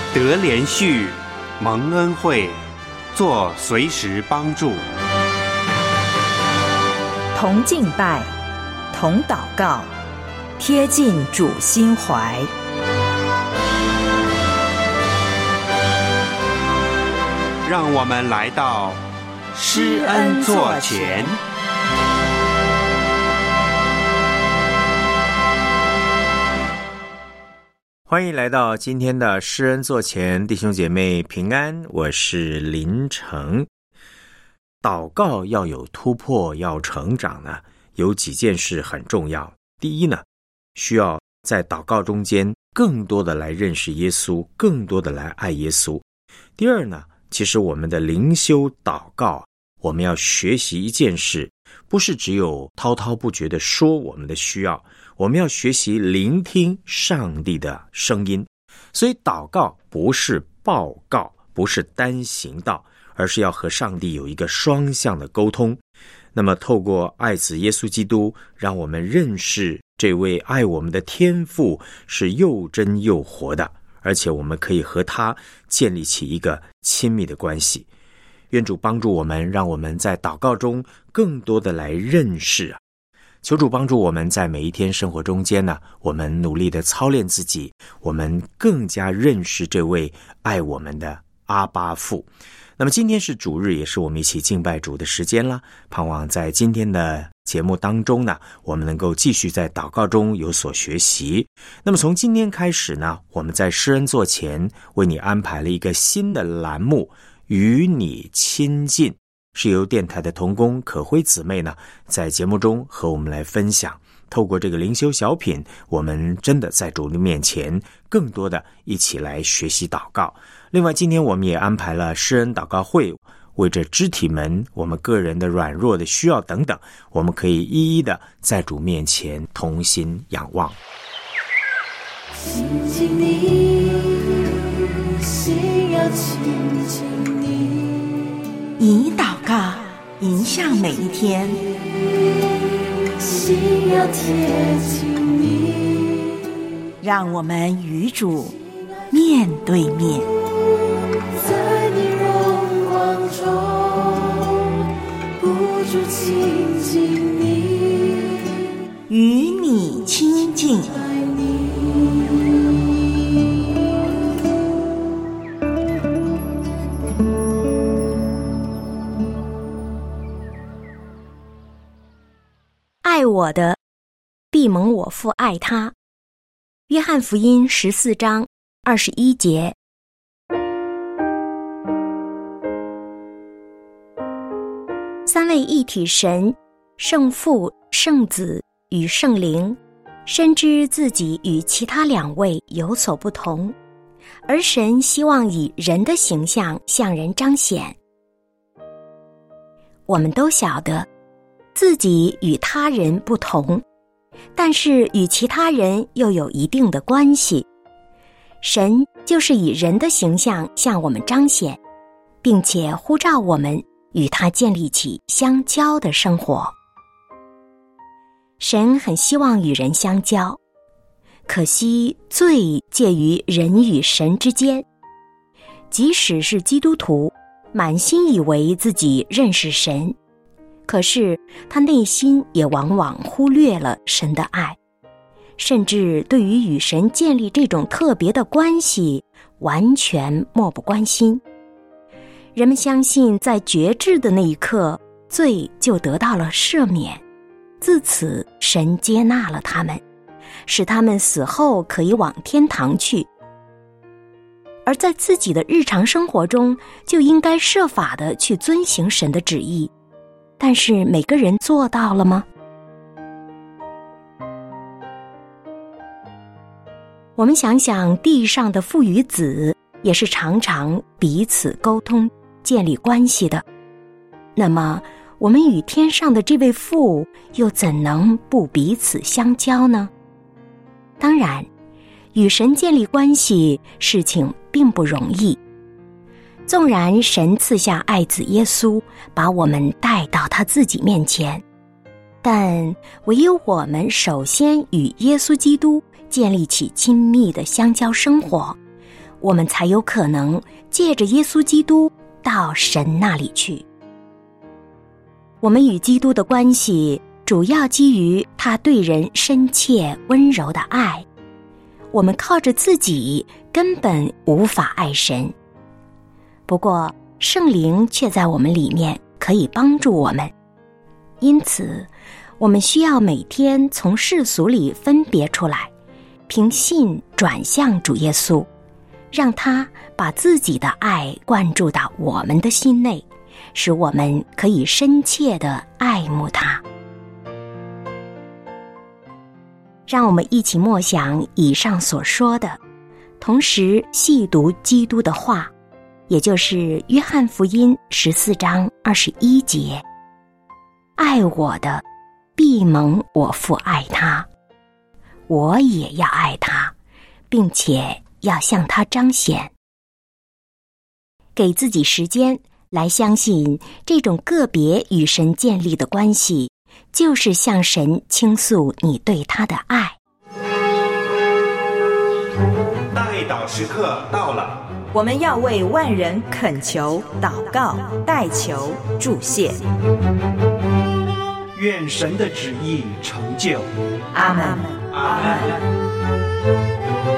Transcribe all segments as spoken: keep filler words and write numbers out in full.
得连续，蒙恩惠，做随时帮助。 同敬拜，同祷告，贴近主心怀。 让我们来到施恩座前。 欢迎来到今天的施恩座前，弟兄姐妹平安，我是林成。祷告要有突破，要成长呢，有几件事很重要。第一呢，需要在祷告中间更多的来认识耶稣，更多的来爱耶稣。第二呢，其实我们的灵修祷告，我们要学习一件事，不是只有滔滔不绝地说我们的需要，我们要学习聆听上帝的声音。所以祷告不是报告，不是单行道，而是要和上帝有一个双向的沟通。那么透过爱子耶稣基督，让我们认识这位爱我们的天父是又真又活的，而且我们可以和他建立起一个亲密的关系。愿主帮助我们，让我们在祷告中更多的来认识。求主帮助我们在每一天生活中间呢，我们努力的操练自己，我们更加认识这位爱我们的阿爸父。那么今天是主日，也是我们一起敬拜主的时间了。盼望在今天的节目当中呢，我们能够继续在祷告中有所学习。那么从今天开始呢，我们在施恩座前为你安排了一个新的栏目，与你亲近，是由电台的同工可辉姊妹呢，在节目中和我们来分享。透过这个灵修小品，我们真的在主的面前更多的一起来学习祷告。另外今天我们也安排了施恩祷告会，为着肢体们我们个人的软弱的需要等等，我们可以一一的在主面前同心仰望。 亲近你，心要亲近你， 以祷告迎向每一天， 心要贴近你， 让我们与主面对面。 在你荣光中不住亲近你， 与你亲近。 爱你。 爱我的，必蒙我父爱他。约翰福音十四章二十一节。三位一体神，圣父、圣子与圣灵，深知自己与其他两位有所不同，而神希望以人的形象向人彰显。我们都晓得自己与他人不同，但是与其他人又有一定的关系。神就是以人的形象向我们彰显，并且呼召我们与他建立起相交的生活。神很希望与人相交，可惜罪介于人与神之间。即使是基督徒，满心以为自己认识神，可是他内心也往往忽略了神的爱，甚至对于与神建立这种特别的关系完全漠不关心。人们相信在决志的那一刻，罪就得到了赦免，自此神接纳了他们，使他们死后可以往天堂去。而在自己的日常生活中，就应该设法的去遵行神的旨意。但是每个人做到了吗？我们想想，地上的父与子也是常常彼此沟通、建立关系的。那么，我们与天上的这位父又怎能不彼此相交呢？当然，与神建立关系，事情并不容易。纵然神赐下爱子耶稣，把我们带到他自己面前，但唯有我们首先与耶稣基督建立起亲密的相交生活， 我们才有可能借着耶稣基督到神那里去。我们与基督的关系主要基于他对人深切温柔的爱，我们靠着自己根本无法爱神。不过圣灵却在我们里面可以帮助我们，因此我们需要每天从世俗里分别出来，凭信转向主耶稣，让他把自己的爱灌注到我们的心内，使我们可以深切地爱慕他。让我们一起默想以上所说的，同时细读基督的话，也就是约翰福音十四章二十一节：爱我的，必蒙我父爱他，我也要爱他，并且要向他彰显。给自己时间来相信这种个别与神建立的关系，就是向神倾诉你对他的爱。 代祷时刻到了， 我们要为万人恳求、祷告、代求、祝谢。 愿神的旨意成就。 阿们。 阿们。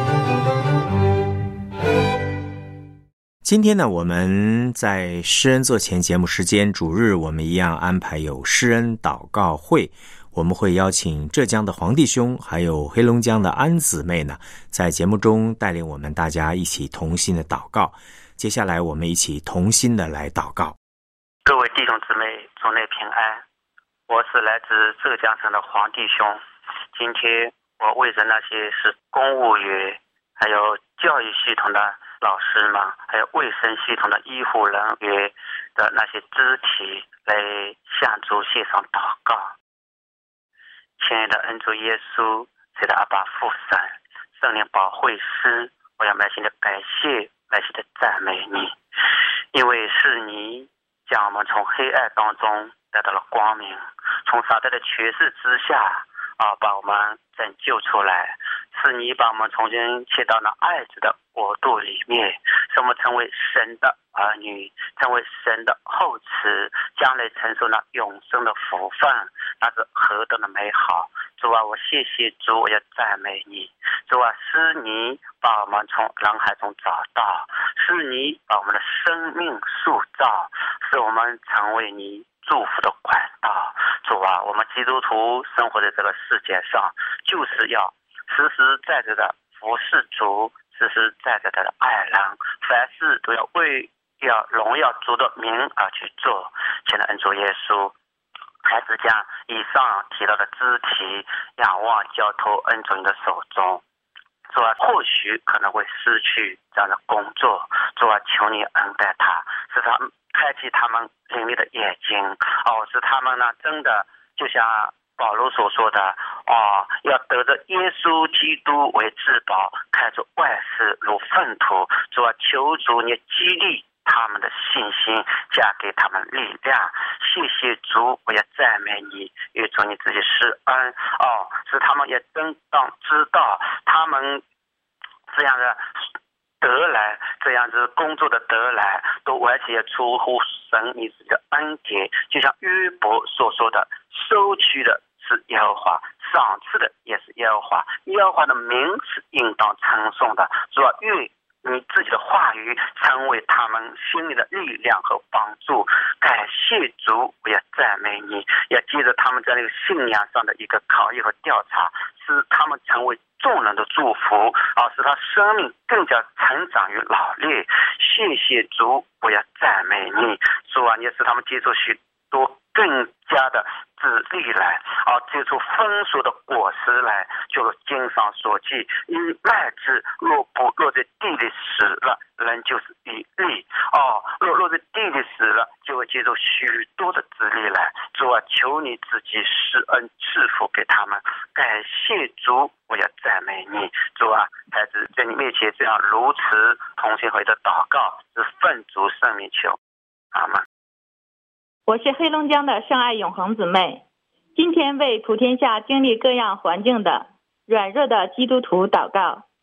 今天呢，我们在施恩座前节目时间主日，我们一样安排有施恩祷告会，我们会邀请浙江的黄弟兄还有黑龙江的安姊妹呢，在节目中带领我们大家一起同心的祷告。接下来我们一起同心的来祷告。 各位弟兄姊妹，主内平安。我是来自浙江省的黄弟兄。今天我为着那些是公务员还有教育系统的老师们，还有卫生系统的医护人员的那些肢体来向主献上祷告。亲爱的恩主耶稣，亲爱的阿爸父神，圣灵保惠师，我要满心的感谢，满心的赞美你，因为是你将我们从黑暗当中带到了光明，从撒旦的权势之下啊，把我们拯救出来，是你把我们重新切到那爱子的国度里面，使我们成为神的儿女，成为神的后嗣，将来承受那永生的福分，那是何等的美好。主啊，我谢谢主，我要赞美你。主啊，是你把我们从人海中找到，是你把我们的生命塑造，使我们成为你祝福的管道。主啊，我们基督徒生活在这个世界上，就是要实实在在的服侍主，实实在在的爱人，凡事都要为要荣耀主的名而去做。亲爱的恩主耶稣，孩子将以上提到的肢体仰望交托恩主你的手中。主啊，或许可能会失去这样的工作，主啊，求你恩待他，使他开启他们灵里的眼睛，哦，使他们呢真的就像保罗所说的，哦，要得着耶稣基督为至宝，看出万事如粪土。主啊，求主你激励他们的信心，加给他们力量。谢谢主，我要赞美你，也主你自己施恩，哦，使他们也真当知道他们这样的得来，这样子工作的得来，都完全出乎神你自己的恩典。就像约伯所说的，收取的是耶和华，赏赐的也是耶和华，耶和华的名是应当称颂的。主要愿你自己的话语成为他们心里的力量和帮助。感谢主，我要赞美你，要接着他们在那个信仰上的一个考验和调查，使他们成为众人的祝福，啊，使他生命更加成长与老练。谢谢主，我要赞美你。主啊，你使他们接触许多更加的子粒来，啊，结出丰硕的果实来，就如经上所记，因麦子若不落在地里死了，人就是一粒，哦，若落在地里死了，就会结出许多的子粒来。主啊，求你自己施恩赐福给他们。感谢主，我要赞美你。主啊，孩子在你面前这样如此同心合一的祷告，是奉主圣名求，阿们。 我是黑龙江的圣爱永恒姊妹，今天为普天下经历各样环境的软弱的基督徒祷告。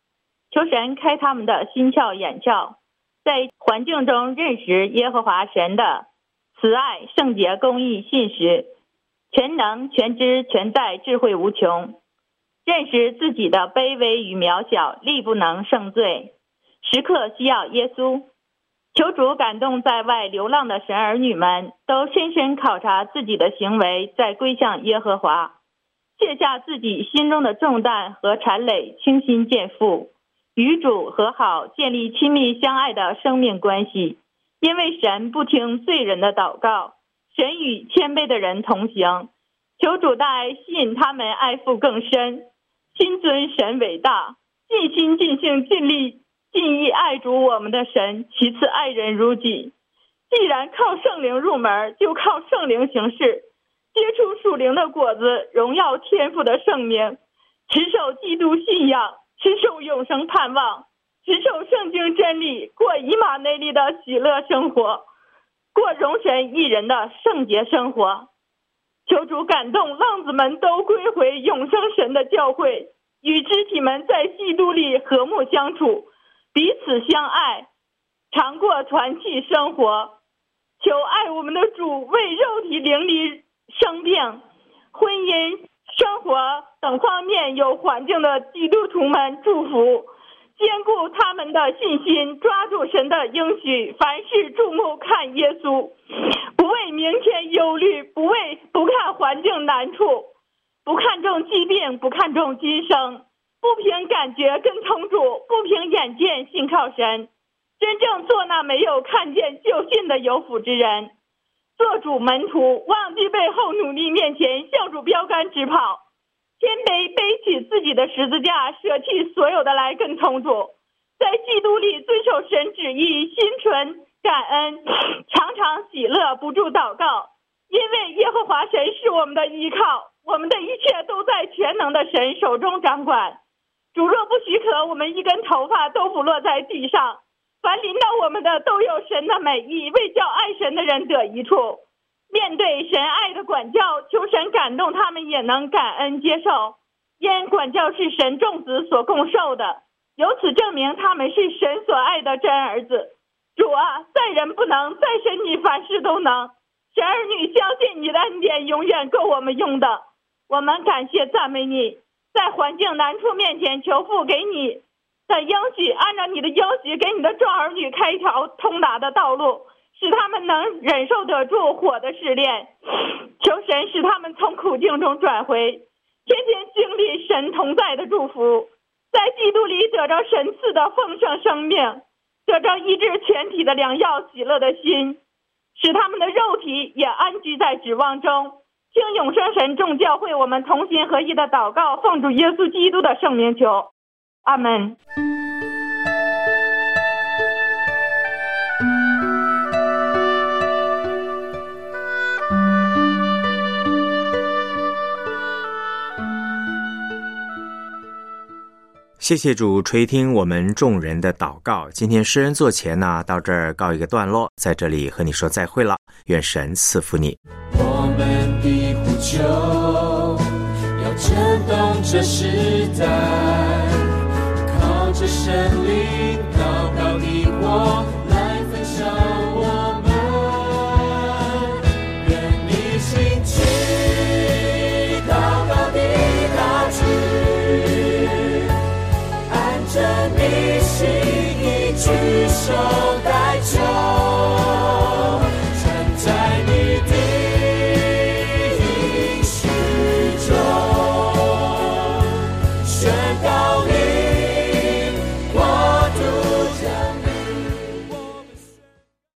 求神开他们的心窍眼窍，在环境中认识耶和华神的慈爱、圣洁、公义、信实，全能、全知、全在、智慧无穷，认识自己的卑微与渺小，力不能胜罪，时刻需要耶稣。求主感动在外流浪的神儿女们，都深深考察自己的行为，再归向耶和华，卸下自己心中的重担和缠累，倾心见父，与主和好，建立亲密相爱的生命关系。因为神不听罪人的祷告，神与谦卑的人同行。求主大爱吸引他们爱父更深，心尊神伟大，尽心尽性尽力尽意爱主我们的神，其次爱人如己。既然靠圣灵入门，就靠圣灵行事，结出属灵的果子，荣耀天父的圣名，持守基督信仰，持守永生盼望，持守圣经真理，过以马内利的喜乐生活，过荣神益人的圣洁生活。求主感动浪子们都归回永生神的教会，与肢体们在基督里和睦相处，彼此相爱，常过团契生活。求爱我们的主为肉体灵里生病、婚姻、生活等方面有环境的基督徒们祝福，坚固他们的信心，抓住神的应许，凡事注目看耶稣，不为明天忧虑，不为不看环境难处，不看重疾病，不看重今生，不凭感觉跟从主，不凭眼见信靠神，真正做那没有看见就信的有福之人。做主门徒，忘记背后，努力面前，向主标杆直跑，谦卑背起自己的十字架，舍弃所有的来跟从主，在基督里遵守神旨意，心存感恩，常常喜乐，不住祷告。因为耶和华神是我们的依靠，我们的一切都在全能的神手中掌管。主若不许可，我们一根头发都不落在地上，凡临到我们的都有神的美意，为叫爱神的人得益处。面对神爱的管教，求神感动他们也能感恩接受，因管教是神众子所共受的，由此证明他们是神所爱的真儿子。主啊，在人不能，在神你凡事都能。神儿女相信你的恩典永远够我们用的，我们感谢赞美你。在环境难处面前，求父给你的应许，按照你的应许给你的众儿女开一条通达的道路，使他们能忍受得住火的试炼。求神使他们从苦境中转回，天天经历神同在的祝福，在基督里得着神赐的丰盛生命，得着医治全体的良药，喜乐的心，使他们的肉体也安居在指望中。听永生神众教会我们同心合一的祷告，奉主耶稣基督的圣名求，阿们。 谢谢主垂听我们众人的祷告。今天诗人座前呢，到这儿告一个段落，在这里和你说再会了，愿神赐福你。 我们的呼求要震动这时代，靠着神灵高高的火来焚烧我们，愿你兴起高高的大志，按着你心意举手